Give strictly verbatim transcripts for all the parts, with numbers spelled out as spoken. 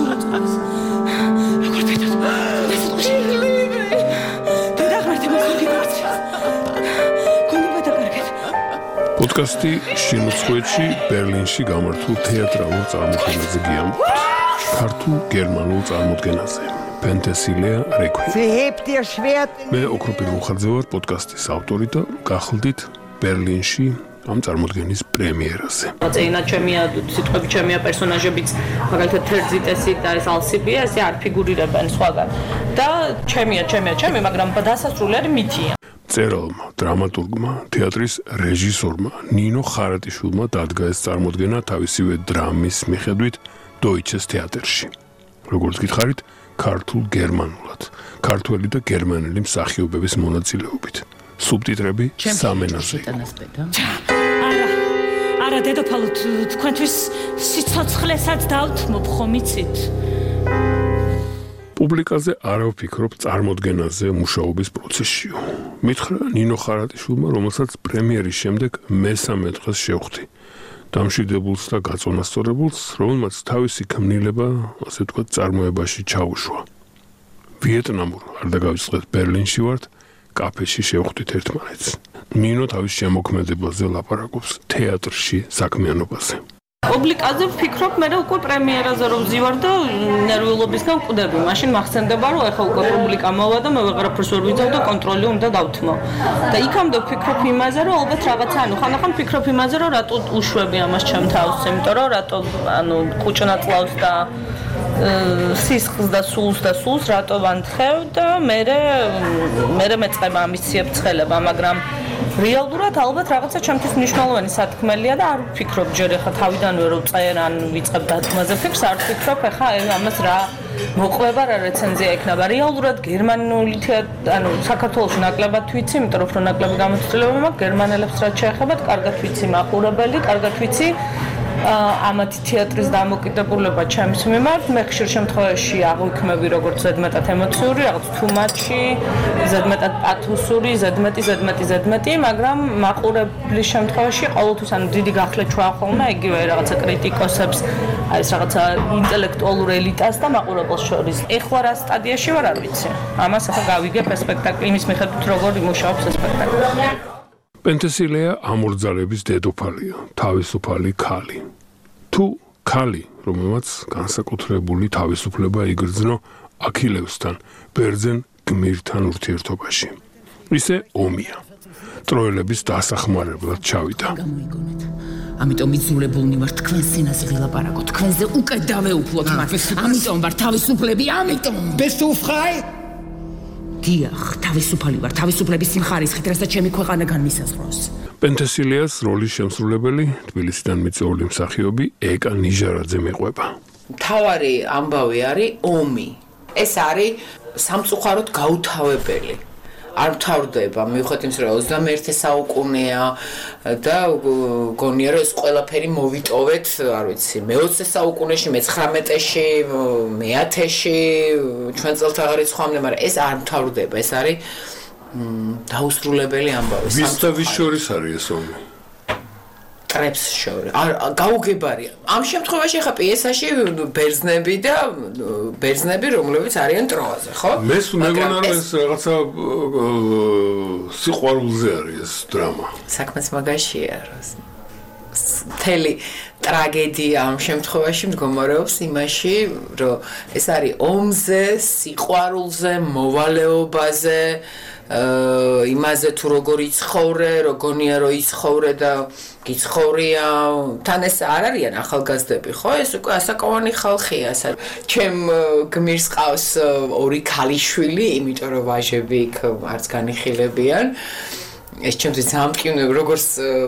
მოწყავს. როგორ ფეთოს? ეს უში. დედაღმერთი მოხდი გორცეს. გონიბა დაკარგეთ. პოდკასტი შინუცხვეჩი ბერლინში გამართულ თეატრალურ წარმოდგენაზე გიამბობთ. ქართულ გერმანულ წარმოდგენაზე. Penthesilea Requiem. Sie hebt ihr Schwert. მე ოქროპირ მუხაძე ვარ, პოდკასტის ავტორი და გახლდით ბერლინში ამ წარმოდგენის პრემიერაზე. წინა ჩემია სიტყვები ჩემია პერსონაჟებიც მაგალითად თერძიტესი და ეს ალსიბია, ესე არ ფიგურირებენ სხვაგან. და ჩემია, ჩემია, ჩემი, მაგრამ დასასრულელი მითია. წერალმა, დრამატურგმა, თეატრის რეჟისორმა ნინო ხარატიშვილმა დადგა ეს წარმოდგენა თავისივე დრამის მიხედვით დოიჩეს თეატრში. როგორც გითხარით, ქართულ გერმანულად, ქართველი და გერმანელი მსახიობების მონაწილეობით. სუბტიტრები სამ ენაზე. არა, არა დედოფალ, თქვენთვის სიცოცხლესაც დავთმობ, ხომ იცით? პუბლიკაზე არა ვფიქრობ წარმოდგენაზე მუშაობის პროცესშიო. მითხრა ნინო ხარატიშვილმა, რომელსაც პრემიერის შემდეგ მესამე დღეს შევხვდი. დამშვიდებულს და გაწონასწორებულს, რომელმაც თავისი ქმნილება, ასე ვთქვათ, წარმოებაში ჩაუშვა. ვიეტნამურ, არ დაგავიწყდეთ, ბერლინში ვართ, კაფეში შევხვდით ერთმანეთს. ნინო თავის შემოქმედებაზე ლაპარაკობს თეატრში საქმიანობაზე. პუბლიკაზე ვფიქრობ, მე უკვე პრემიერაზე რომ ვზივარ და ნერვიულობისგან ვკვდები. მაშინ მახსენდება, რომ ეხლა უკვე პუბლიკა მოვა და მე ვეღარაფერს ვერ ვიძავ და კონტროლი უნდა დავთმო. და იქამდე ვფიქრობ იმაზე, რომ ალბათ რაღაცა, ანუ ხანდახან ვფიქრობ იმაზე, რომ რატო უშვები ამას ჩემ თავს, იმიტომ რომ რატო ანუ კუჭნა წლავს და სისხლს და სულს და სულს რატო ვანთხევ და მე მე მეწყება ამისიებ ცხელება, მაგრამ რეალურად ალბათ რაღაცა ჩემთვის მნიშვნელოვანი სათქმელია და არ ვფიქრობ ჯერ ახლა თავიდანვე რომ წერ ან ვიწყებ დათმაზე ფიქრს, არ ვფიქრობ ახლა ამას რა მოყვება, რა რეცენზია იქნება. რეალურად გერმანული თეატრი, ანუ საქართველოში ნაკლებად ვიცი, იმიტომ რომ ნაკლები გამოცდილება მაქვს, გერმანელებს რაც შეეხებათ, კარგად ვიცი მაყურებელი, კარგად ვიცი ამათი თეატრის დამოკიდებულება ჩემს მიმართ. მე ხშირ შემთხვევაში აღვიქმები როგორც ზედმეტად ემოციური, რაღაც თუმაჩი, ზედმეტად პათოსური, ზედმეტი, ზედმეტი, ზედმეტი, მაგრამ მაყურებლის შემთხვევაში ყოველთვის ანუ დიდი გახლეჩვა ხოლმე იგივე რაღაცა კრიტიკოსებს, აი ეს რაღაცა ინტელექტუალურ ელიტას და მაყურებელს შორის. ეხლა რა სტადიაში ვარ, არ ვიცი. ამას ახლა გავიგებ ეს სპექტაკლი იმის მიხედვით როგორ იმუშავებს ეს სპექტაკლი. პენთესილეა ამორძალების დედოფალია, თავისუფალი ქალი. თუ ქალი, რომელმაც განსაკუთრებული თავისუფლება იგრძნო აქილევსთან, ბერძენ გმირთან ურთიერთობაში. ისე ომია. ტროელების დასახმარებლად ჩავიდა. ამიტომ იძულებულნი ვარ თქვენ სინაზე ვილაპარაკო, თქვენზე უკეთ დავეუფლოთ მათ. ამიტომ ვარ თავისუფლები, ამიტომ. Bist du frei? დიახ, თავისუფალი ვარ, თავისუფლების სიმხარისხით, რასაც ჩემი ქვეყანა განმისაზღვროს. პენთესილეას როლის შემსრულებელი თბილისიდან მიწვეული მსახიობი ეკა ნიჟარაძე მეყვება. მთავარი ამბავი არის ომი. ეს არის სამწუხაროდ გაუთავებელი. არ მთავრდება, მიუხედავად იმისა, რომ ოცდამეერთე საუკუნეა და გონია რომ ეს ყველაფერი მოვიტოვეთ, არ ვიცი, მეოცე საუკუნეში, მეცხრამეტეში, მეათეში, ჩვენ წელთაღრიცხვამდე, მაგრამ ეს არ მთავრდება, ეს არის დაუსრულებელი ამბავი. ვის და ვის შორის არის ეს ომი? ტრებს შორის. არ გაუგებარია. ამ შემთხვევაში ხა პიესაში ბერძნები და ბერძნები, რომლებიც არიან ტროაზე, ხო? მე მეგონა რომ ეს რაღაცა სიყვარულზე არის ეს დრამა. საქმეც მაგაშია. მთელი ტრაგედია ამ შემთხვევაში მდგომარეობს იმაში, რომ ეს არის ომზე, სიყვარულზე, მოვალეობაზე, იმაზე თუ როგორ იცხოვრე, როგორია რომ იცხოვრე და გიცხოვრია, თან ეს არ არიან ახალგაზრდები, ხო? ეს უკვე ასაკოვანი ხალხია, ასე. ჩემ გმირს ყავს ორი ქალიშვილი, იმიტომ რომ ვაჟები იქ არც განიხილებიან. ეს ჩემთვის ძალიან მტკივნეული, როგორც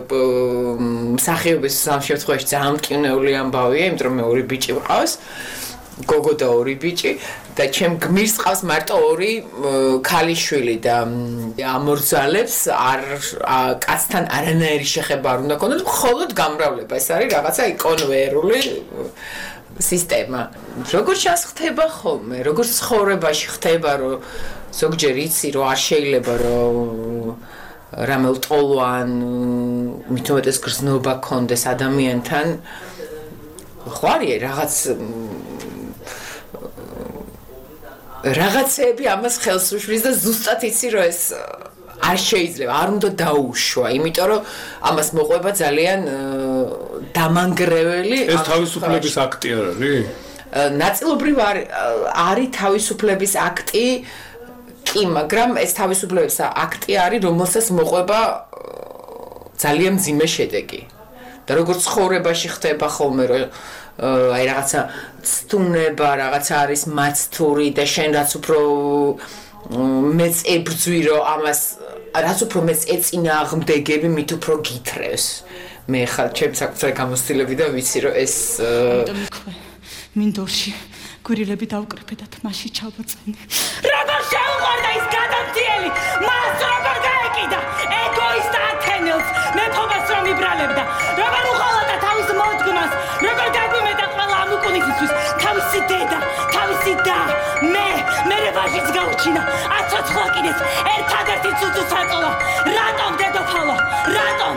მსახიობის ამ შემთხვევაში ძალიან მტკივნეული ამბავია, იმიტომ რომ მე ორი ბიჭი ვყავს. გოგო და ორი ბიჭი და ჩემ გმირს ყავს მარტო ორი ქალიშვილი და ამორძალებს არ კაცთან არანაირი შეხება არ უნდა ქონდეს, მხოლოდ გამრავლება. ეს არის რაღაცა იკონვერული სისტემა. როგორ ჩას ხდება ხოლმე, როგორ ცხოვრებაში ხდება, რომ ზოგჯერ იცი, რომ არ შეიძლება რომ რამე ლტოლვან მით უმეტეს გრძნობა ქონდეს ადამიანთან. ხო არის რაღაც რაღაცეები ამას ხელს უშლის და ზუსტად იცი რომ ეს არ შეიძლება, არ უნდა დაუშვა, იმიტომ რომ ამას მოყვება ძალიან დამანგრეველი. ეს თავისუფლების აქტი არ არის? ნაწილობრივ არის თავისუფლების აქტი, კი, მაგრამ ეს თავისუფლების აქტი არის, რომელსაც მოყვება ძალიან მძიმე შედეგი. და როგორც ცხოვრებაში ხდება ხოლმე, რომ აი რაღაცა ცდუნება, რაღაცა არის მაცთური და შენ რაც უფრო მეც ებრძვი, რომ ამას რაც უფრო მეც ეწინააღმდეგები, მით უფრო გითრევს. მე ხარ ჩემს საკუთარი გამოცდილები და ვიცი, რომ ეს მინდორში გვირილები დავკრიფე და თმაში ჩავბოწენი. როგორ შეუყვარდა ის გადამტიელი? მას როგორ გაეკიდა? ეგოისტ ათენელს, მეფობას რომ იბრალებდა. როგორ უხალოდა თავის მოდგმას? როგორ გაგვიმეტა ყველა ამ უკუნისისთვის? თავისი დედა, თავისი და, მე, მე ვაჟიც გაუჩინა. აცოცხლა კიდეს, ერთადერთი ცუცუ საწოლა. რატომ დედოფალო? რატომ?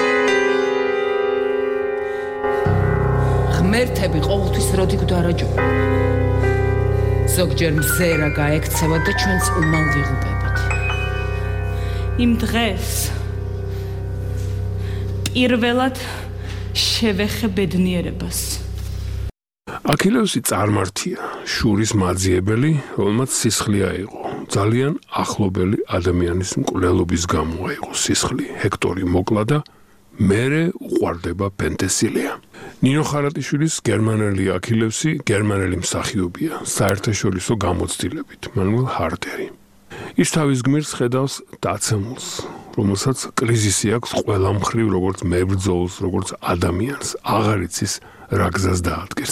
ღმერთები ყოველთვის როდი გვდარაჯობენ. ზოგჯერ მზერა გაექცევათ და ჩვენც უმალ ვიღუპებთ. იმ დღეს პირველად შევეხე ბედნიერებას. აქილევსი წარმართია, შურის მაძიებელი, რომელმაც სისხლი აიღო. ძალიან ახლობელი ადამიანის მკვლელობის გამო აიღო სისხლი. ჰექტორი მოკლა და მერე უყვარდება პენტესილია. ნინო ხარატიშვილის გერმანელი აქილევსი გერმანელი მსახიობია, საერთაშორისო გამოცდილებით, მანუელ ჰარდერი. ის თავის გმირს ხედავს დაცემულს, რომელსაც კრიზისი აქვს ყველა მხრივ, როგორც მებრძოლს, როგორც ადამიანს, აღარ იცის რა გზას დაადგეს.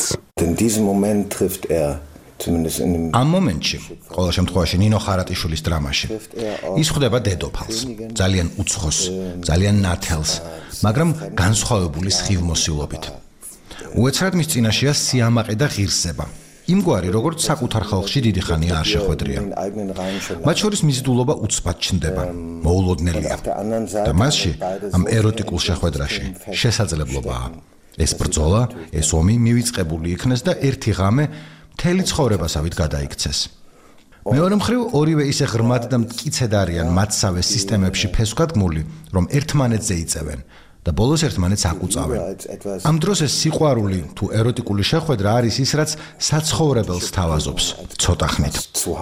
ამ მომენტში, ყოველ შემთხვევაში ნინო ხარატიშვილის დრამაში, ის ხვდება დედოფალს, ძალიან უცხოს, ძალიან ნათელს, მაგრამ განსხვავებული სხივმოსილობით. უეცრად მის წინაშეა სიამაყე და ღირსება. იმგვარი, როგორც საკუთარ ხალხში დიდი ხანია არ შეხვედრია. მათ შორის მიზიდულობა უცბად ჩნდება, მოულოდნელია. და მასში, ამ ეროტიკულ შეხვედრაში, შესაძლებლობაა. ეს ბრძოლა, ეს ომი მივიწყებული იქნეს და ერთი ღამე მთელი ცხოვრებასავით გადაიქცეს. მეორე მხრივ, ორივე ისე ღრმად და მტკიცედ არიან მათსავე სისტემებში ფესვგადგმული, რომ ერთმანეთზე იწევენ და ბოლოს ერთმანეთს აკუწავენ. ამ დროს ეს სიყვარული თუ ეროტიკული შეხვედრა არის ის, რაც საცხოვრებელს თავაზობს, ცოტა ხნით.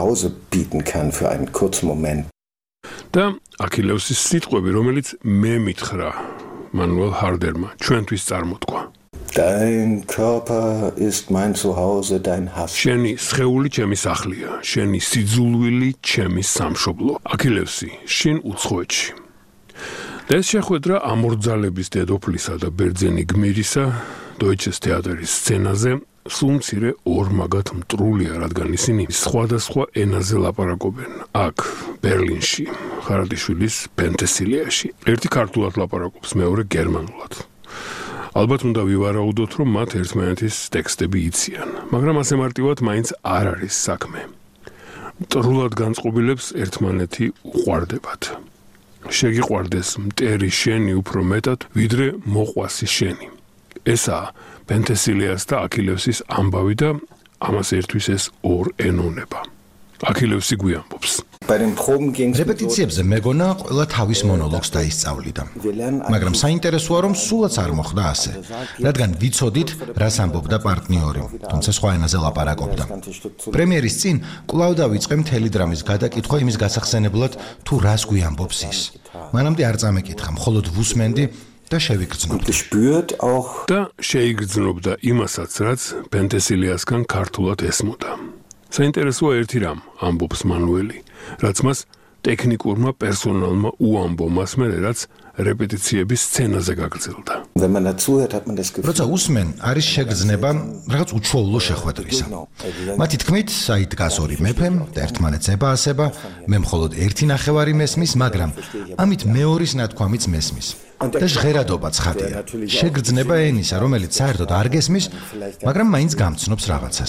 და აქილევსის სიტყვები, რომელიც მე მითხრა მანუელ ჰარდერმა, ჩვენთვის წარმოთქვა. Dein Körper ist mein Zuhause, dein Hass. შენი სხეული ჩემი სახლია, შენი სიძულვილი ჩემი სამშობლო. აქილევსი, შენ უცხოეთში. და ეს შეხვედრა ამორძალების დედოფლისა და ბერძენი გმირისა დოიჩეს თეატრის სცენაზე სულ მცირე ორმაგად მტრულია, რადგან ისინი სხვადასხვა ენაზე ლაპარაკობენ. აქ, ბერლინში, ხარატიშვილის პენტესილიაში. ერთი ქართულად ლაპარაკობს, მეორე გერმანულად. ალბათ უნდა ვივარაუდოთ, რომ მათ ერთმანეთის ტექსტები იციან, მაგრამ ასე მარტივად მაინც არ არის საქმე. მტრულად განწყობილებს ერთმანეთი უყვარდებათ. შეგიყვარდეს მტერი შენი უფრო მეტად, ვიდრე მოყვასი შენი. ესაა პენტესილიას და აქილევსის ამბავი და ამას ერთვის ეს ორ ენონება. აქილევსი გვიამბობს. რეპეტიციებზე მეგონა ყველა თავის მონოლოგს დაისწავლიდა. მაგრამ საინტერესოა, რომ სულაც არ მოხდა ასე, რადგან ვიცოდით, რას ამბობდა პარტნიორი, თუმცა სხვა ენაზე ლაპარაკობდა. პრემიერის წინ კვლავ დავიწყე მთელი დრამის გადაკითხვა იმის გასახსენებლად, თუ რას გვიამბობს ის. მანამდე არ წამეკითხა, მხოლოდ ვუსმენდი და შევიგრძნობდი. და შეიგრძნობდა იმასაც, რაც პენტესილიასგან ქართულად ესმოდა. საინტერესოა ერთი რამ, ამბობს მანუელი, რაც მას ტექნიკურმა პერსონალმა უამბო მას მერე, რაც რეპეტიციების სცენაზე გაგრძელდა. როცა უსმენ, არის შეგრძნება რაღაც უჩვეულო შეხვედრისა. მათი თქმით, აი დგას ორი მეფე და ერთმანეთს ებაასება, მე მხოლოდ ერთი ნახევარი მესმის, მაგრამ ამით მეორის ნათქვამიც მესმის. და ჟღერადობა ცხადია. შეგრძნება ენისა, რომელიც საერთოდ არ გესმის, მაგრამ მაინც გამცნობს რაღაცას.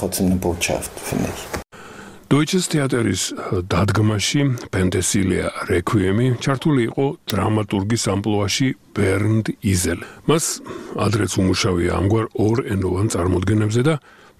დოიჩეს თეატრის დადგმაში პენტესილია რეკვიემი ჩართული იყო დრამატურგის ამპლუაში ბერნდ იზელ. მას ადრეც უმუშავია ამგვარ ორ ენოვან წარმოდგენებზე და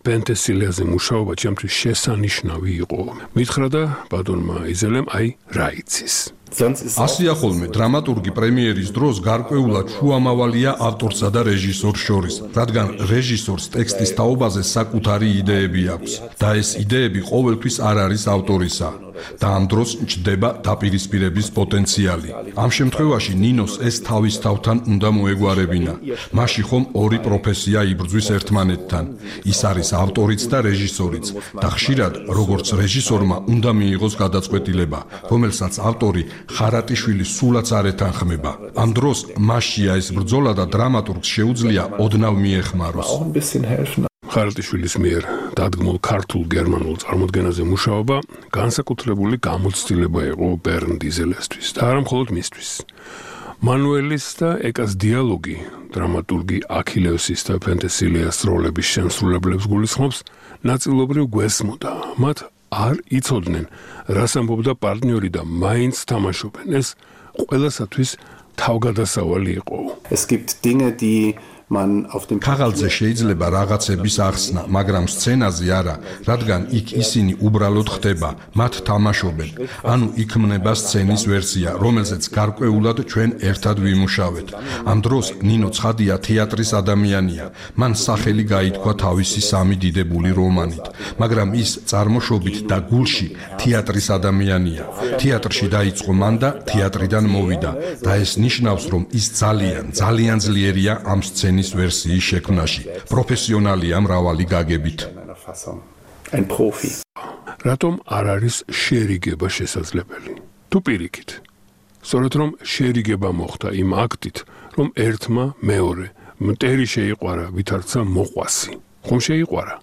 პენტესილიაზე მუშაობა ჩემთვის შესანიშნავი იყო. მითხრა და ბატონმა იზელემ აი რა იცის. ასია ხოლმე დრამატურგი პრემიერის დროს გარკვეულად შუამავალია ავტორსა და რეჟისორს შორის, რადგან რეჟისორს ტექსტის თაობაზე საკუთარი იდეები აქვს და ეს იდეები ყოველთვის არ არის ავტორისა და ამ დროს ჩნდება დაპირისპირების პოტენციალი. ამ შემთხვევაში ნინოს ეს თავის თავთან უნდა მოეგვარებინა. მაშინ ხომ ორი პროფესია იბრძვის ერთმანეთთან. ის არის ავტორიც და რეჟისორიც და ხშირად როგორც რეჟისორმა უნდა მიიღოს გადაწყვეტილება, რომელსაც ავტორი ხარატიშვილი სულაც არ ეთანხმება. ამ დროს მასშია ეს ბრძოლა და დრამატურგს შეუძლია ოდნავ მიეხმაროს. ხარატიშვილის მიერ დადგმულ ქართულ-გერმანულ წარმოდგენაზე მუშაობა განსაკუთრებული გამოცდილება იყო ბერნ დიზელესთვის და არა მხოლოდ მისთვის. მანუელის და ეკას დიალოგი დრამატურგი აქილევსის და პენტესილიას როლების შემსრულებლებს გულისხმობს ნაწილობრივ გვესმოდა. მათ არ იცოდნენ, რას ამბობდა პარტნიორი და მაინც თამაშობენ. ეს ყველასათვის თავგადასავალი იყო. Es gibt Dinge, die man auf dem ქაღალდზე შეიძლება რაღაცების ახსნა, მაგრამ სცენაზე არა, რადგან იქ ისინი უბრალოდ ხდება, მათ თამაშობენ. ანუ იქმნება სცენის ვერსია, რომელზეც გარკვეულად ჩვენ ერთად ვიმუშავეთ. ამ დროს ნინო ცხადია თეატრის ადამიანია. მან სახელი გაითქვა თავისი სამი დიდებული რომანით, მაგრამ ის წარმოშობით და გულში თეატრის ადამიანია. თეატრში დაიწყო მან და თეატრიდან მოვიდა და ეს ნიშნავს, რომ ის ძალიან, ძალიან ძლიერია ამ სცენის ვერსიის შექმნაში. პროფესიონალია მრავალი გაგებით. ein Profi. რატომ არ არის შერიგება შესაძლებელი? თუ პირიქით. სწორედ რომ შერიგება მოხდა იმ აქტით, რომ ერთმა მეორე მტერი შეიყვარა, ვითარცა მოყვასი. ხომ შეიყვარა?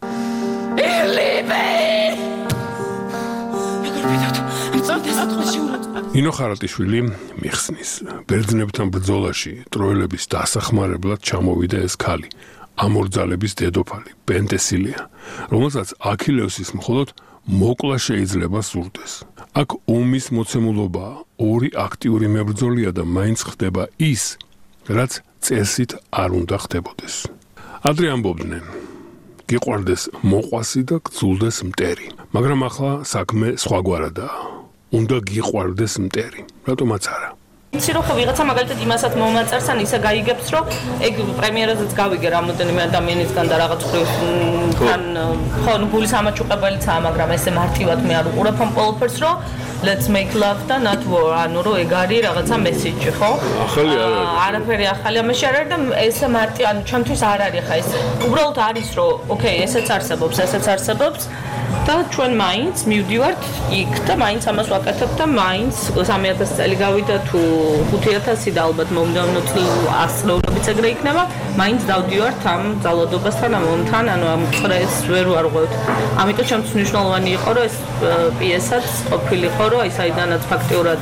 ნინო ხარატიშვილი მიხსნის. ბერძნებთან ბრძოლაში ტროელების დასახმარებლად ჩამოვიდა ეს ქალი, ამორძალების დედოფალი, პენტესილია, რომელსაც აქილევსის მხოლოდ მოკლა შეიძლება სურდეს. აქ ომის მოცემულობა ორი აქტიური მებრძოლია და მაინც ხდება ის, რაც წესით არ უნდა ხდებოდეს. ადრე ამბობდნენ, გიყვარდეს მოყვასი და გძულდეს მტერი, მაგრამ ახლა საქმე სხვაგვარადაა. უნდა გიყვარდეს მტერი. რატომაც არა? იცი რომ ხო ვიღაცა მაგალითად იმასაც მომაწერს ან ისე გაიგებს რომ ეგ პრემიერაზეც გავიგე რამოდენიმე ადამიანისგან და რაღაც თან ხო ნუ გულის ამაჩუყებელიცაა, მაგრამ ესე მარტივად მე არ უყურებ ამ ყველაფერს რომ let's make love და not war, ანუ რომ ეგ არის რაღაცა მესიჯი, ხო? ახალი არ არის. არაფერი ახალი ამაში არ არის და ესე მარტივ ანუ ჩემთვის არ არის ხა ეს. უბრალოდ არის რომ ოკეი, ესეც არსებობს, ესეც არსებობს. და ჩვენ მაინც მივდივართ იქ და მაინც ამას ვაკეთებ და მაინც სამი ათასი წელი გავიდა თუ ხუთი ათასი და ალბათ მომდევნო ასწლეულებიც ეგრე იქნება, მაინც დავდივართ ამ ძალადობასთან, ამ ომთან, ანუ ამ წრეს ვერ ვარღვევთ. ამიტომ ჩემთვის მნიშვნელოვანი იყო, რომ ეს პიესაც ყოფილიყო, რომ აი საიდანაც ფაქტიურად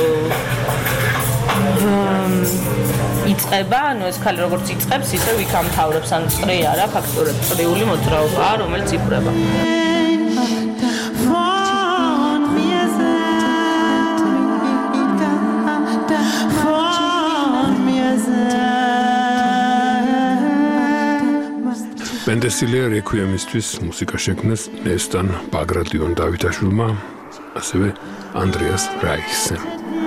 იწება, ანუ ეს ქალი როგორც იწებს, ისე იქ ამთავრებს, ანუ წრე არა, ფაქტიურად წრიული მოძრაობაა, რომელიც იფრება. პენტესილია რეკვიემისთვის მუსიკა შექმნეს ნესტან ბაგრატიონ დავითაშვილმა, ასევე ანდრეას რაიხსემ.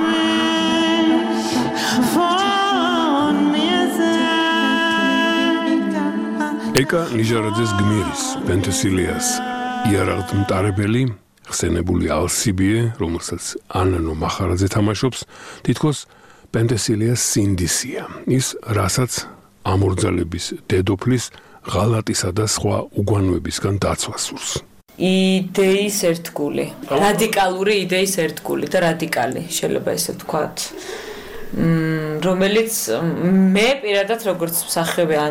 ეკა ნიჟარაძეს გმირის პენტესილიას იარაღთ მტარებელი ხსენებული ალსიბიე, რომელსაც ანანო მახარაძე თამაშობს, თითქოს პენტესილიას სინდისია. ის რასაც ამორძალების დედოფლის ღალატისა და სხვა უგვანოებისგან დაცვას სურს. იდეის ერთგული, რადიკალური იდეის ერთგული და რადიკალი, შეიძლება ესე ვთქვათ. რომელიც მე პირადად როგორც მსახიობი ან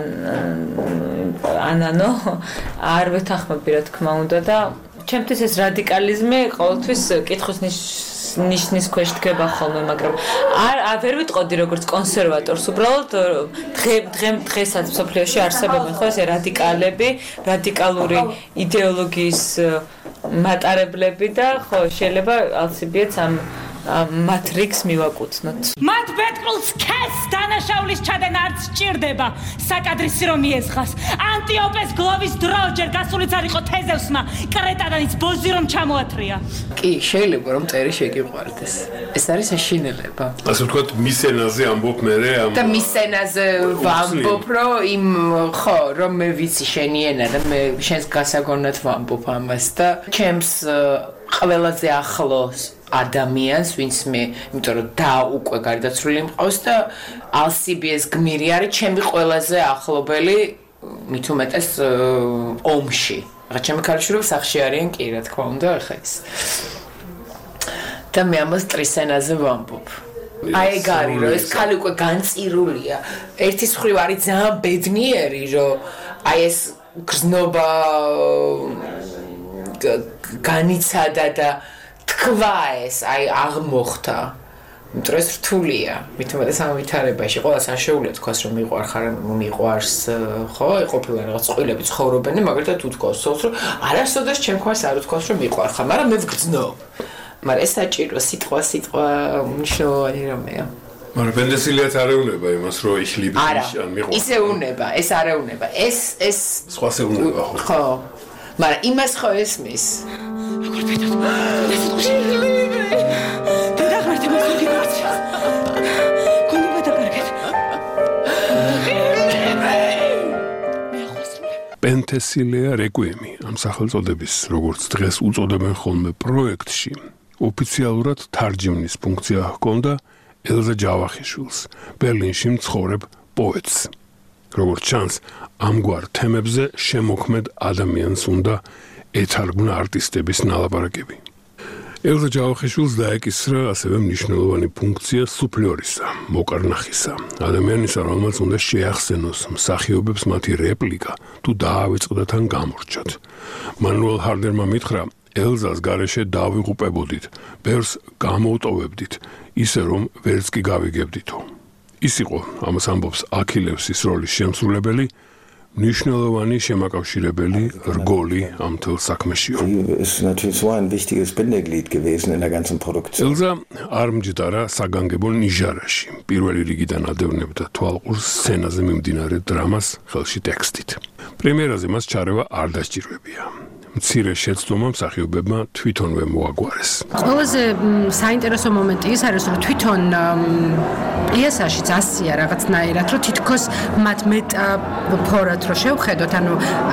ანანო არ ვეთანხმები რა თქმა უნდა და ჩემთვის ეს რადიკალიზმი ყოველთვის კითხვის ნიშნის ქვეშ დგება ხოლმე, მაგრამ არ ვერ ვიტყოდი როგორც კონსერვატორს, უბრალოდ დღე დღე დღესაც მსოფლიოში არსებობენ ხო ეს რადიკალები, რადიკალური იდეოლოგიის მატარებლები და ხო შეიძლება ალსიბიეც ამ მათ რიგს მივაკუთვნოთ. მათ ბეთყლს ქეს დანაშაულის ჩადენა არც სჭირდება. საკადრის რომ მიესხას. ანტიოპეს გლოვის დრო ჯერ გასულიც არ იყო თეზევსმა კრეტადანიც ბოზი რომ ჩამოათრია. კი, შეიძლება რომ წერი შეგიყვარდეს. ეს არის საშინელება. ასე ვთქვათ, მის ენაზე ამბობ მე ამ და მის ენაზე ვამბობ, რომ იმ ხო, რომ მე ვიცი შენი ენა და მე შენს გასაგონად ვამბობ ამას და ჩემს ყველაზე ახლოს ადამიანს, ვინც მე, იმიტომ რომ და უკვე გარდაცვლილი მყავს და ალსიბიეს გმირი არის ჩემი ყველაზე ახლობელი, მით უმეტეს ომში. რა ჩემი ქალიშვილები სახში არიან კი, რა თქმა უნდა, ახლა ის. და მე ამას ტრისენაზე ვამბობ. აი ეგ არის, რომ ეს ქალი უკვე განწირულია. ერთის მხრივ არის ძალიან ბედნიერი, რომ აი ეს გრძნობა განიცადა და თქვა ეს, აი აღმოხდა. იმიტომ რომ ეს რთულია. მით უმეტეს ამ ვითარებაში ყველას არ შეუძლია თქვას რომ მიყვარხარ, მიყვარს, ხო, ყოფილა რაღაც წყვილები ცხოვრობენ, მაგალითად თუ თქვას სულს რომ არასოდეს ჩემ ქვას არ თქვას რომ მიყვარხარ, მაგრამ მე ვგრძნობ. მაგრამ ეს საჭირო სიტყვა სიტყვა მნიშვნელოვანი რამეა. მაგრამ პენტესილიაც არ ეუნება იმას რომ იხლიბი ან მიყვარს. ისე უნება, ეს არ ეუნება. ეს ეს სხვა ეუნება ხო? ხო. მაგრამ იმას ხო ესმის. როგორ ფეთოთ? ეს იხლიბი. და ღართი მოსული გაცი. გონება დაკარგეთ. პენტესილია რეკვიემი ამ სახელწოდების როგორც დღეს უწოდებენ ხოლმე პროექტში ოფიციალურად თარჯიმნის ფუნქცია ჰქონდა ელზა ჯავახიშვილს, ბერლინში მცხოვრებ პოეტს. როგორც ჩანს, ამგვარ თემებზე შემოქმედ ადამიანს უნდა ეთარგმნა არტისტების ნალაპარაკები. ელზა ჯავახიშვილს დაეკისრა ასევე მნიშვნელოვანი ფუნქცია სუფლიორისა, მოკარნახისა, ადამიანისა, რომელმაც უნდა შეახსენოს მსახიობებს მათი რეპლიკა თუ დაავიწყდათ ან გამორჩათ. მანუელ ჰარდერმა მითხრა, ელზას გარეშე დავიღუპებოდით, ბევრს გამოვტოვებდით, ისე რომ ვერც კი გავიგებდითო. ის იყო, ამას ამბობს აქილევსის როლის შემსრულებელი, მნიშვნელოვანი შემაკავშირებელი რგოლი ამ თელ საქმეშიო. Ist natürlich so ein wichtiges Bindeglied gewesen in der ganzen Produktion. ელზა არ მჯდარა საგანგებო ნიჟარაში. პირველი რიგიდან ადევნებდა თვალყურს სცენაზე მიმდინარე დრამას ხელში ტექსტით. პრემიერაზე მას ჩარევა არ დასჭირვებია. მცირე შეცდომა მსახიობებმა თვითონვე მოაგვარეს. ყველაზე საინტერესო მომენტი ის არის, რომ თვითონ პიესაში წასია რაღაცნაირად, რომ თითქოს მათ მეტაფორად რო შევხედოთ, ანუ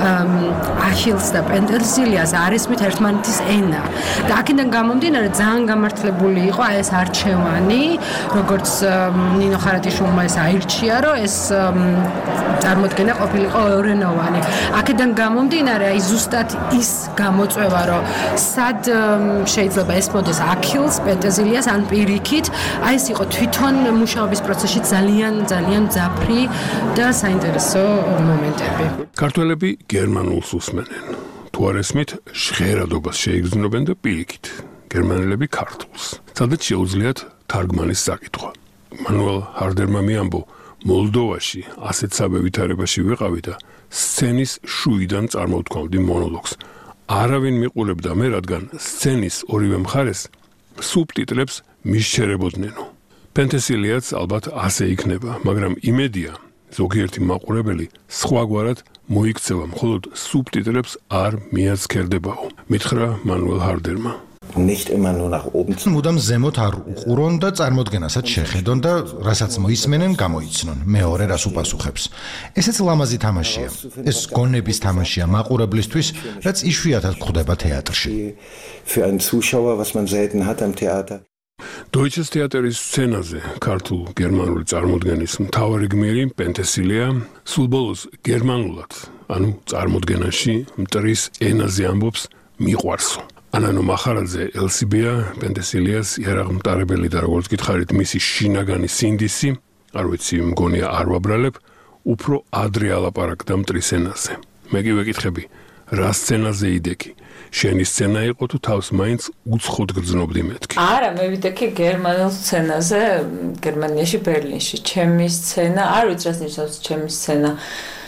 ახილს და პენტესილიას არისმით ერთმანეთის ენა. და აქედან გამომდინარე ძალიან გამართლებული იყო აი ეს არჩევანი, როგორც ნინო ხარატიშვილმა ეს აირჩია, რომ ეს წარმოდგენა ყოფილიყო ორენოვანი. აქედან გამომდინარე აი ზუსტად ის გამოწვევა, რომ სად შეიძლება ესმოდეს აქილს, პენტესილიას ან პირიქით, აი ეს იყო თვითონ მუშაობის პროცესში ძალიან ძალიან ძაფრი და საინტერესო მომენტები. ქართველები გერმანულს უსმენენ. თუ არ ესმით, ჟღერადობას შეიგრძნობენ და პირიქით. გერმანელები ქართულს. სადაც შეუძლიათ თარგმანის საკითხვა. მანუელ ჰარდერმა მიამბო, მოლდოვაში ასეთ საბე ვითარებაში ვიყავი და სცენის შუიდან წარმოვთქვამდი მონოლოგს. არავინ მიყურებდა მე, რადგან სცენის ორივე მხარეს სუბტიტრებს მისჩერებოდნენო. პენტესილიაც ალბათ ასე იქნება, მაგრამ იმედია, ზოგიერთი მაყურებელი სხვაგვარად მოიქცევა, მხოლოდ სუბტიტრებს არ მიაცქერდებაო. მითხრა მანუელ ჰარდერმა. Nicht immer nur nach oben zu. მუდამ ზემოთ არ უყურონ და წარმოდგენასაც შეხედონ და რასაც მოისმენენ, გამოიცნონ. მეორე რას უპასუხებს. ესეც ლამაზი თამაშია. ეს გონების თამაშია მაყურებლისთვის, რაც იშვიათად გვხვდება თეატრში. Für einen Zuschauer, was man selten hat am Theater. დოიჩეს თეატრის სცენაზე ქართულ გერმანული წარმოდგენის მთავარი გმირი პენტესილია სულ ბოლოს გერმანულად, ანუ წარმოდგენაში მტრის ენაზე ამბობს მიყვარსო. ანანო მახარაძე ელსიბია პენტესილიას იარაღმტარებელი და როგორც გითხარით მისი შინაგანი სინდისი, არ ვიცი მგონია არ ვაბრალებ, უფრო ადრე ალაპარაკდა მტრის ენაზე. მე კი ვეკითხები, რა სცენაზე იდექი? შენი სცენა იყო თუ თავს მაინც უცხოდ გრძნობდი მეთქი? არა, მე ვიდექი გერმანულ სცენაზე, გერმანიაში, ბერლინში. ჩემი სცენა, არ ვიცი რას ნიშნავს ჩემი სცენა.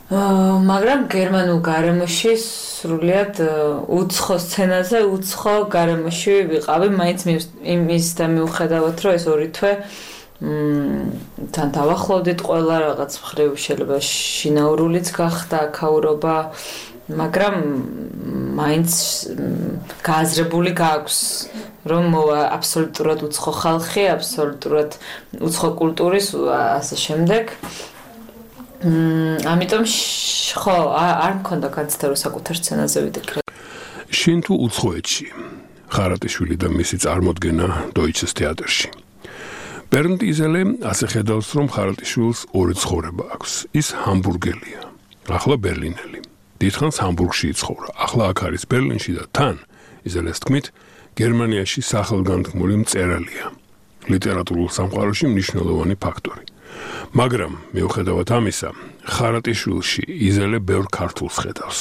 მაგრამ გერმანულ გარემოში სრულიად უცხო სცენაზე, უცხო გარემოში ვიყავი, მაინც იმის და მიუხედავად, რომ ეს ორი თვე თან დავახლოვდით ყველა რაღაც მხრივ შეიძლება შინაურულიც გახდა აქაურობა, მაგრამ მაინც გააზრებული გააქვს, რომ მოვა აბსოლუტურად უცხო ხალხი, აბსოლუტურად უცხო კულტურის ასე შემდეგ. ამიტომ ხო, არ მქონდა განცდა რომ საკუთარ სცენაზე ვიდექრე. შენ თუ უცხოეთში, ხარატიშვილი და მისი წარმოდგენა დოიჩეს თეატრში. ბერნდ იზელე ასე ხედავს, რომ ხარატიშვილს ორი ცხოვრება აქვს. ის ჰამბურგელია, ახლა ბერლინელი. დიდხანს ჰამბურგში იცხოვრა, ახლა აქ არის ბერლინში და თან, იზელეს თქმით, გერმანიაში სახელგანთქმული მწერალია. ლიტერატურულ სამყაროში მნიშვნელოვანი ფაქტორი. მაგრამ მიუხედავად ამისა, ხარატიშვილში იზელე ბევრ ქართულს ხედავს.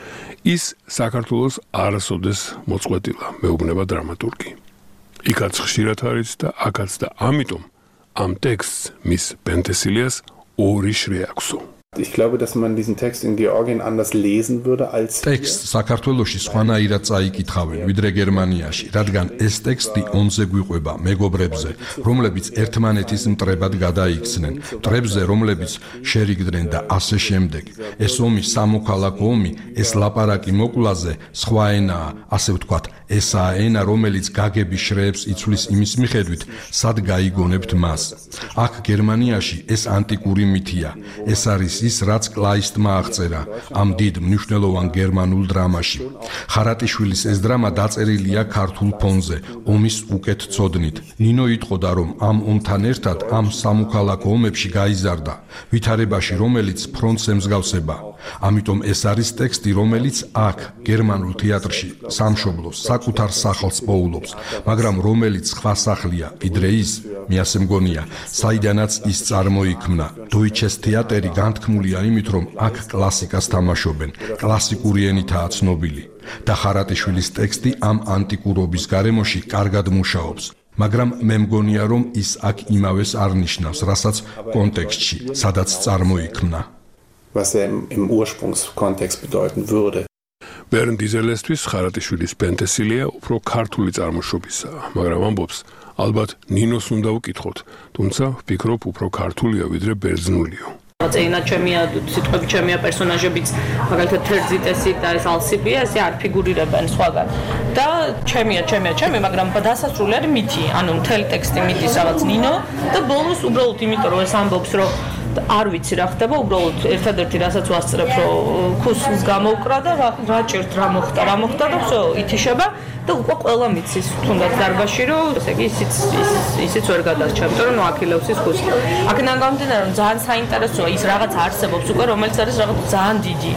ის საქართველოს არასოდეს მოწყვეტილა, მეუბნება დრამატურგი. იქაც ხშირად არის და აქაც და ამიტომ am Text mis Penthesilias ორი შრე აქვსო. Ich glaube, dass man diesen Text in Georgien anders lesen würde als Text საქართველოში სხვანაირად წაიკითხავენ ვიდრე გერმანიაში, რადგან ეს ტექსტი ომზე გვიყვება მეგობრებზე, რომლებიც ერთმანეთის მტრებად გადაიქცნენ, მტრებზე, რომლებიც შერიგდნენ და ასე შემდეგ. ეს ომი სამოქალაქო ომი, ეს ლაპარაკი მოკლაზე, სხვა ენაა, ასე ვთქვათ, ესაა ენა, რომელიც გაგების შრეებს იცვლის იმის მიხედვით, სად გაიგონებთ მას. აქ გერმანიაში ეს ანტიკური მითია, ეს არის ის, რაც კლაისტმა აღწერა ამ დიდ მნიშვნელოვან გერმანულ დრამაში. ხარატიშვილის ეს დრამა დაწერილია ქართულ ფონზე, ომის უკეთ ცოდნით. ნინო იტყოდა, რომ ამ ომთან ერთად ამ სამოქალაქო ომებში გაიზარდა, ვითარებაში, რომელიც ფრონტს ემსგავსება. ამიტომ ეს არის ტექსტი, რომელიც აქ, გერმანულ თეატრში, სამშობლოს, საკუთარ სახლს პოულობს, მაგრამ რომელიც სხვა სახლია, ვიდრე ის, მე ასე მგონია, საიდანაც ის წარმოიქმნა. დოიჩეს თეატრი განთქმულია იმით, რომ აქ კლასიკას თამაშობენ, კლასიკური ენითაა ცნობილი. და ხარატიშვილის ტექსტი ამ ანტიკურობის გარემოში კარგად მუშაობს. მაგრამ მე მგონია, რომ ის აქ იმავეს არ ნიშნავს, რასაც კონტექსტში, სადაც წარმოიქმნა. was er im Ursprungskontext bedeuten würde. ბერნდ იზელესთვის ხარატიშვილის პენტესილია უფრო ქართული წარმოშობისაა, მაგრამ ამბობს, ალბათ ნინოს უნდა ვკითხოთ, თუმცა ვფიქრობ უფრო ქართულია ვიდრე ბერძნულიო. წენა ჩემია სიტყვები ჩემია პერსონაჟებიც მაგალითად თერძიტესი და ეს ალსიბია ესე არ ფიგურირებენ სხვაგან და ჩემია ჩემია ჩემი მაგრამ დასასრული არის მითი ანუ მთელი ტექსტი მითის რაღაც ნინო და ბოლოს უბრალოდ იმიტომ რომ ეს ამბობს რომ არ ვიცი რა ხდება უბრალოდ ერთადერთი რასაც ვასწრებ რომ ქუსლს გამოვკრა და რა ჭირთ რა მოხდა რა მოხდა და всё ითიშება და უკვე ყველა მიცის თუნდაც დარბაში რომ ესე იგი ისიც ისიც ვერ გადარჩა იმიტომ რომ აქილევსის ქუსლი აქედან გამომდინარე რომ ძალიან საინტერესოა ის რაღაც არსებობს უკვე რომელიც არის რაღაც ძალიან დიდი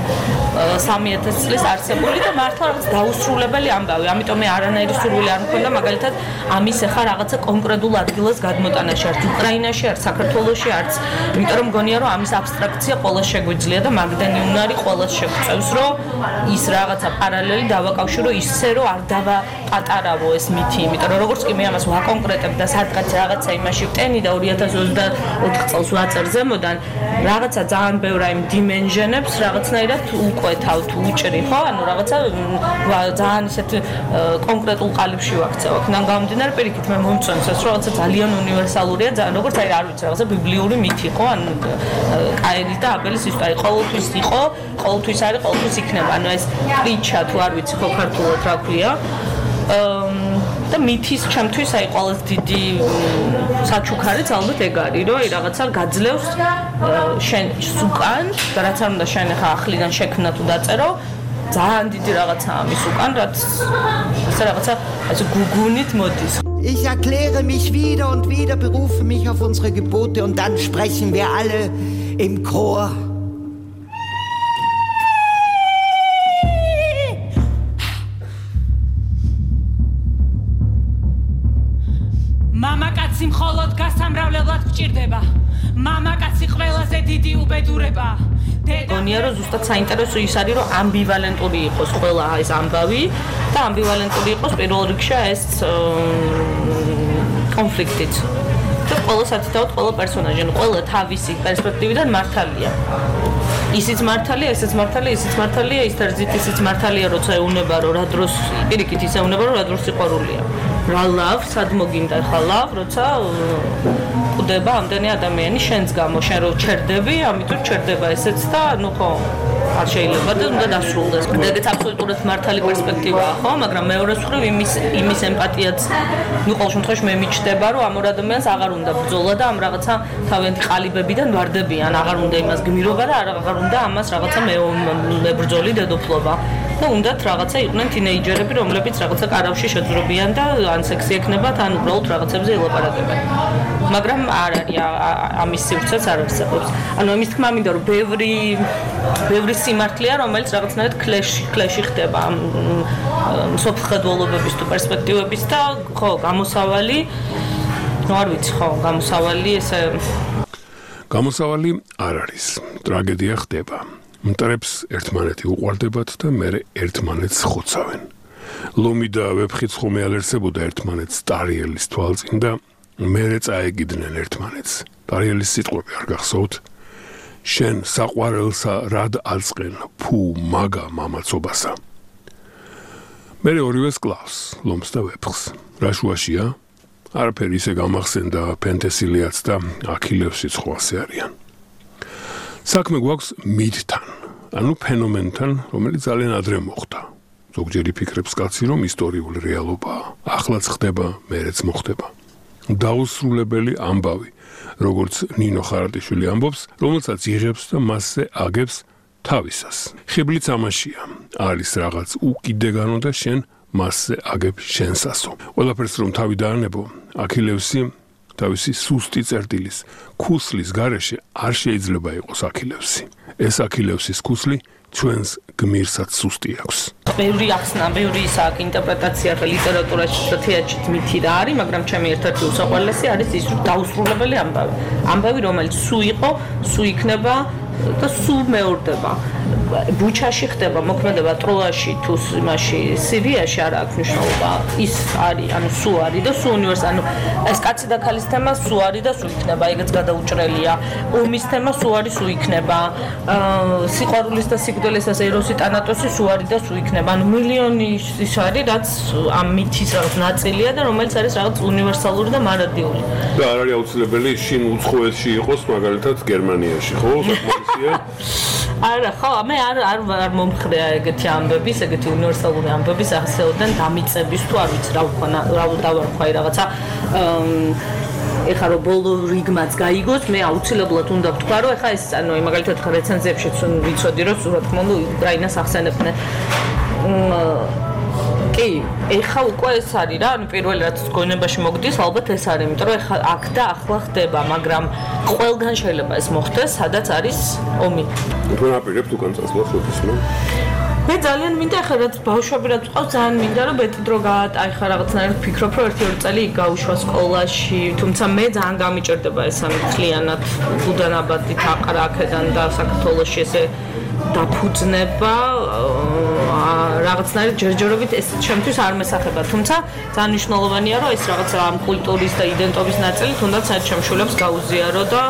სამი ათასი წლის არსებული და მართლა რაღაც დაუსრულებელი ამბავი ამიტომ მე არანაირი სურვილი არ მქონდა მაგალითად ამის ახლა რაღაცა კონკრეტულ ადგილას გადმოტანაში არც უკრაინაში არც საქართველოში არც იმიტომ რომ მგონია რომ ამის აბსტრაქცია ყველა შეგვიძლია და მაგდენი უნარი ყველა შეგვწევს რომ ის რაღაცა პარალელი დავაკავშირო ისე რომ არ დავა პატარავო ეს მითი იმიტომ რომ როგორც კი მე ამას ვაკონკრეტებ და სადღაც რაღაცა იმაში ვტენი და ორი ათას ოცდაოთხ წელს ვაწერ ზემოდან რაღაცა ძალიან ბევრ აი დიმენჟენებს რაღაცნაირად უკვეთავ თუ უჭრი ხო ანუ რაღაცა ძალიან ისეთ კონკრეტულ ყალიბში ვაქცევ აქედან გამომდინარე პირიქით მე მომწონს ეს რომ რაღაცა ძალიან უნივერსალურია ძალიან როგორც აი არ ვიცი რაღაცა ბიბლიური მითი ხო ანუ კაინის და აბელის ისტორია ყოველთვის იყო ყოველთვის არის ყოველთვის იქნება ანუ ეს პრიჩა თუ არ ვიცი ხო ქართულად რა ქვია და მითის ჩემთვის აი ყველაზე დიდი საჩუქარიც ალბათ ეგ არის რომ აი რაღაცა გაძლევს შენ უკან და რაც არ უნდა შენ ხა ახლიდან შექმნა თუ დაწერო ძალიან დიდი რაღაცა ამის უკან რაც ასე რაღაცა also გუგუნით მოდის Ich erkläre mich wieder und wieder, berufe mich auf unsere Gebote und dann sprechen wir alle im Chor. მამაკაცი მხოლოდ გასამრავლებლად გჭირდება. მამაკაცი ყველაზე დიდი უბედურება. გონია რომ ზუსტად საინტერესო ის არის რომ ამბივალენტური იყოს ყველა ეს ამბავი და ამბივალენტური იყოს პირველ რიგში ეს კონფლიქტიც. და ყველა სათითაოდ ყველა პერსონაჟი, ანუ ყველა თავისი პერსპექტივიდან მართალია. ისიც მართალია, ესეც მართალია, ისიც მართალია, ის თერზით ისიც მართალია, როცა ეუნება რომ რა დროს პირიქით ის ეუნება რომ რა დროს სიყვარულია. რა ლავ, სად მოგინდა ხა ლავ, როცა ყვდება ამდენი ადამიანი შენს გამო, შენ რო ჩერდები, ამიტომ ჩერდება ესეც და ნუ ხო არ შეიძლება და უნდა დასრულდეს. ეგეც აბსოლუტურად მართალი პერსპექტივაა, ხო, მაგრამ მეორეს მხრივ იმის იმის ემპათიაც ნუ ყოველ შემთხვევაში მე მიჩნდება, რომ ამ ორ ადამიანს აღარ უნდა ბრძოლა და ამ რაღაცა თავიანთი ყალიბებიდან ვარდებიან, აღარ უნდა იმას გმირობა და აღარ უნდა ამას რაღაცა მებრძოლი დედოფლობა. და უნდათ რაღაცა იყვნენ თინეიჯერები, რომლებიც რაღაცა კარავში შეძრობიან და ან სექსი ექნებათ, ან უბრალოდ რაღაცებზე ელაპარაკებენ. მაგრამ არ არის ამის სივრცეც არ არსებობს. ანუ ამის თქმა მინდა რომ ბევრი ბევრი სიმართლეა, რომელიც რაღაცნაირად კლეში კლეში ხდება ამ სოფხედველობების თუ პერსპექტივების და ხო, გამოსავალი ნუ არ ვიცი, ხო, გამოსავალი ესე გამოსავალი არ არის. ტრაგედია ხდება. მტრებს ერთმანეთი უყვარდებათ და მერე ერთმანეთს ხოცავენ. ლომი და ვეფხიც ხომე ალერსებოდა ერთმანეთს ტარიელის თვალწინ და მერე წაეგიდნენ ერთმანეთს. ტარიელის სიტყვები არ გახსოვთ? შენ საყვარელსა რად აწყენ ფუ მაგა მამაცობასა. მერე ორივეს კლავს, ლომს და ვეფხს. რა შუაშია? არაფერი ისე გამახსენდა ფენტესილიაც და აქილევსიც ხო ასე არიან. საქმე გვაქვს მითთან, ანუ ფენომენთან, რომელიც ძალიან ადრე მოხდა. ზოგჯერ იფიქრებს კაცი, რომ ისტორიული რეალობაა. ახლაც ხდება, მერეც მოხდება. დაუსრულებელი ამბავი, როგორც ნინო ხარატიშვილი ამბობს, რომელსაც იღებს და მასზე აგებს თავისას. ხიბლიც ამაშია, არის რაღაც უკიდეგანო და შენ მასზე აგებ შენსასო. ყველაფერს რომ თავი დაანებო, აქილევსი თავისი სუსტი წერტილის ქუსლის გარეშე არ შეიძლება იყოს აქილევსი. ეს აქილევსის ქუსლი ჩვენს გმირსაც სუსტი აქვს. ბევრი ახსნა, ბევრი ისაა ინტერპრეტაცია და ლიტერატურაში და თეატრშიც მითი რა არის, მაგრამ ჩემი ერთ-ერთი უსაყვარლესი არის ის დაუსრულებელი ამბავი. ამბავი, რომელიც სულ იყო, სულ იქნება და სულ მეორდება. ბუჩაში ხდება, მოქმედება ტროაში თუ იმაში სირიაში არ აქვს მნიშვნელობა. ის არის, ანუ სულ არის და სულ უნივერსალი, ანუ ეს კაცი და ქალის თემა სულ არის და სულ იქნება, ეგეც გადაუჭრელია. ომის თემა სულ არის, სულ იქნება. სიყვარულის და სიკვდილის და ეროსი ტანატოსი სულ არის და სულ იქნება. ანუ მილიონი ის არის, რაც ამ მითის რაღაც ნაწილია და რომელიც არის რაღაც უნივერსალური და მარადიული. და არ არის აუცილებელი შინ უცხოეთში იყოს, მაგალითად გერმანიაში, ხო? საკმარისია. არა, ხო, მე არ არ არ მომხრეა ეგეთი ამბების, ეგეთი უნივერსალური ამბების ახსეოდან დამიწების თუ არ ვიცი რა ვქონა, რა დავარქვა რაღაცა ეხლა რომ ბოლო რიგმაც გაიგოს, მე აუცილებლად უნდა ვთქვა, რომ ეხლა ეს ანუ მაგალითად რეცენზიებშიც ვიცოდი, რომ რა თქმა უნდა უკრაინას ახსენებდნენ. კი, ეხლა უკვე ეს არის რა, ანუ პირველი რაც გონებაში მოგდის, ალბათ ეს არის, იმიტომ რომ ეხლა აქ და ახლა ხდება, მაგრამ ყველგან შეიძლება ეს მოხდეს, სადაც არის ომი. თქვენ აპირებთ უკან წასვლას ოფისში? მე ძალიან მინდა ახლა რაც ბავშვები რაც ყავს, ძალიან მინდა რომ მეტი დრო გაატა, ახლა რაღაცნაირად ვფიქრობ, რომ ერთი-ორი წელი გაუშვა სკოლაში, თუმცა მე ძალიან გამიჭირდება ეს ამ მთლიანად გუდანაბადით აყრა აქედან და საქართველოში ესე დაფუძნება რაღაცნაირად ჯერჯერობით ეს ჩემთვის არ მესახება, თუმცა ძალიან მნიშვნელოვანია რომ ეს რაღაცა ამ კულტურის და იდენტობის ნაწილი თუნდაც საერთოდ შემშულებს გაუზიარო და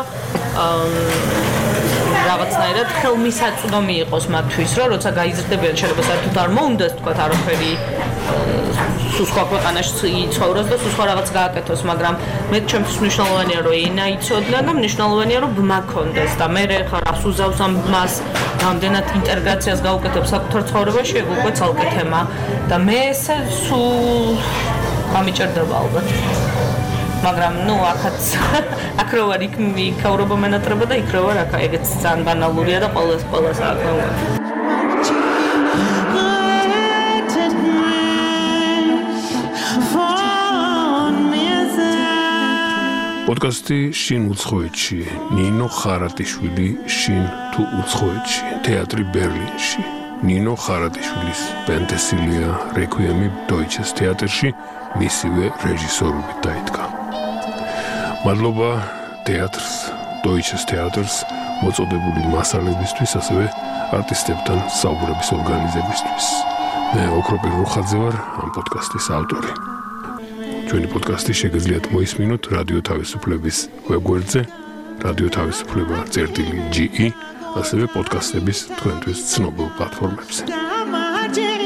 რაღაცნაირად ხელმისაწვდომი იყოს მათთვის, რომ როცა გაიზრდებიან შეიძლება საერთოდ არ მოუნდეს თქვა არაფერი სულ სხვა ქვეყანაში იცხოვროს და სულ სხვა რაღაც გააკეთოს, მაგრამ მე ჩემთვის მნიშვნელოვანია რომ ენა იცოდნენ და მნიშვნელოვანია რომ ბმა ქონდეს და მე ხა რას უზავს ამ ბმას რამდენად ინტეგრაციას გაუკეთებს საკუთარ ცხოვრებაში, ეგ უკვე ცალკე თემა და მე ესე სულ გამიჭირდება ალბათ. მაგრამ ნუ ახაც აქ რო ვარ იქ მიქავრობა მენატრება და იქ რო ვარ აქ ეგეც ძალიან ბანალურია და ყოველს ყოველს აქ ვარ. პოდკასტი შინ უცხოეთში, ნინო ხარატიშვილი შინ თუ უცხოეთში, თეატრი ბერლინში. ნინო ხარატიშვილის პენტესილია რეკვიემი დოიჩეს თეატრში მისივე რეჟისორობით დაიდგა. მადლობა თეატრს, დოიჩეს თეატრს მოწოდებული მასალებისთვის, ასევე არტისტებთან საუბრების ორგანიზებისთვის. მე ოქროპირ რუხაძე ვარ, ამ პოდკასტის ავტორი. ჩვენი პოდკასტი შეგიძლიათ მოისმინოთ რადიო თავისუფლების ვებგვერდზე, რადიო თავისუფლება წერტილი ჯი ი, ასევე პოდკასტების თქვენთვის ცნობილ პლატფორმებზე.